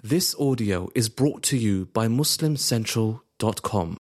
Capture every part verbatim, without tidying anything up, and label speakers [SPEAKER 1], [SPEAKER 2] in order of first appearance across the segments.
[SPEAKER 1] This audio is brought to you by muslim central dot com.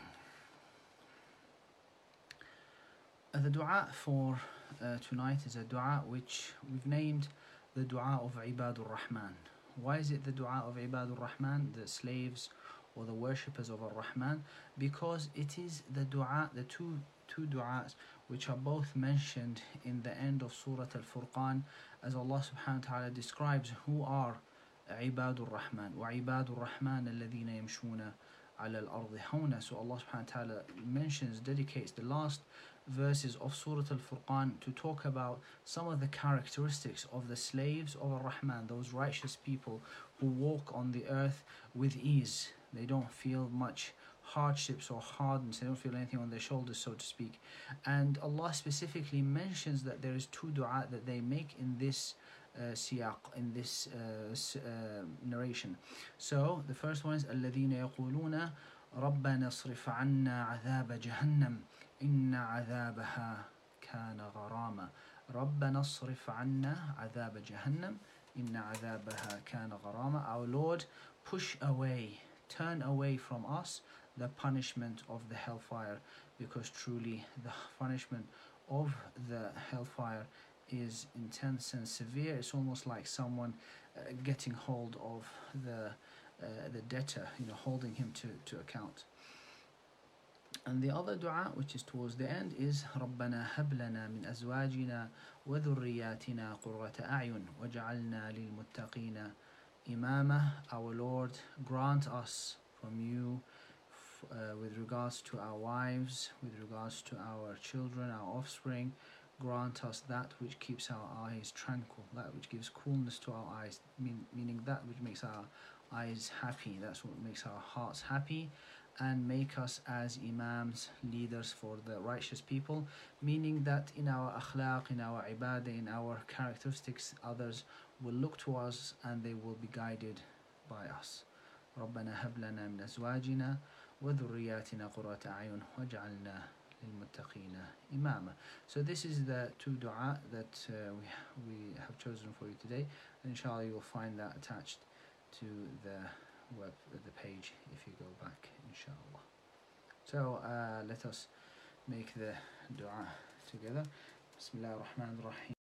[SPEAKER 2] The dua for uh, tonight is a dua which we've named the dua of Ibadur Rahman. Why is it the dua of Ibadur Rahman, the slaves or the worshippers of Ar-Rahman? Because it is the dua, the two two du'as which are both mentioned in the end of Surah Al-Furqan, as Allah subhanahu wa ta'ala describes who are Ibadur Rahman. Wa Ibadur Rahman alladhina yamshuna ala al-ardi hawna. So Allah subhanahu wa ta'ala mentions, dedicates the last verses of Surah Al-Furqan to talk about some of the characteristics of the slaves of Ar-Rahman, those righteous people who walk on the earth with ease. They don't feel much hardships or hardness, they don't feel anything on their shoulders, so to speak. And Allah specifically mentions that there is two dua that they make in this uh, siyaq, in this uh, uh, narration. So the first one is الَّذِينَ يَقُولُونَ رَبَّنَا اصْرِفْ عَنَّا عَذَابَ جَهَنَّمَ إِنَّ عَذَابَهَا كَانَ غَرَامًا. رَبَّنَا اصْرِفْ عَنَّا عَذَابَ جَهَنَّمَ إِنَّ عَذَابَهَا كَانَ غَرَامًا. Our Lord, push away, turn away from us the punishment of the hellfire, because truly the punishment of the hellfire is intense and severe. It's almost like someone uh, getting hold of the uh, the debtor, you know, holding him to, to account. And the other dua, which is towards the end, is رَبَّنَا هَبْ لَنَا مِنْ أَزْوَاجِنَا وَذُرِّيَّاتِنَا قُرَّةَ أَعْيُنٍ وَاجْعَلْنَا لِلْمُتَّقِينَ إِمَامًا. Our Lord, grant us from you uh, with regards to our wives, with regards to our children, our offspring, grant us that which keeps our eyes tranquil, that which gives coolness to our eyes, mean, meaning that which makes our eyes happy, that's what makes our hearts happy, and make us as imams, leaders for the righteous people, meaning that in our akhlaq, in our ibadah, in our characteristics, others will look to us and they will be guided by us. رَبَّنَا هَبْ لَنَا مِنْ أَزْوَاجِنَا وَذُرِّيَّاتِنَا قُرَّةَ أَعْيُنٍ وَاجْعَلْنَا لِلْمُتَّقِينَ إِمَامًا. So this is the two dua that uh, we, we have chosen for you today. And inshallah you will find that attached to the web, the page, if you go back, inshallah. So uh, let us make the dua together. Bismillah ar-Rahman ar-Rahim.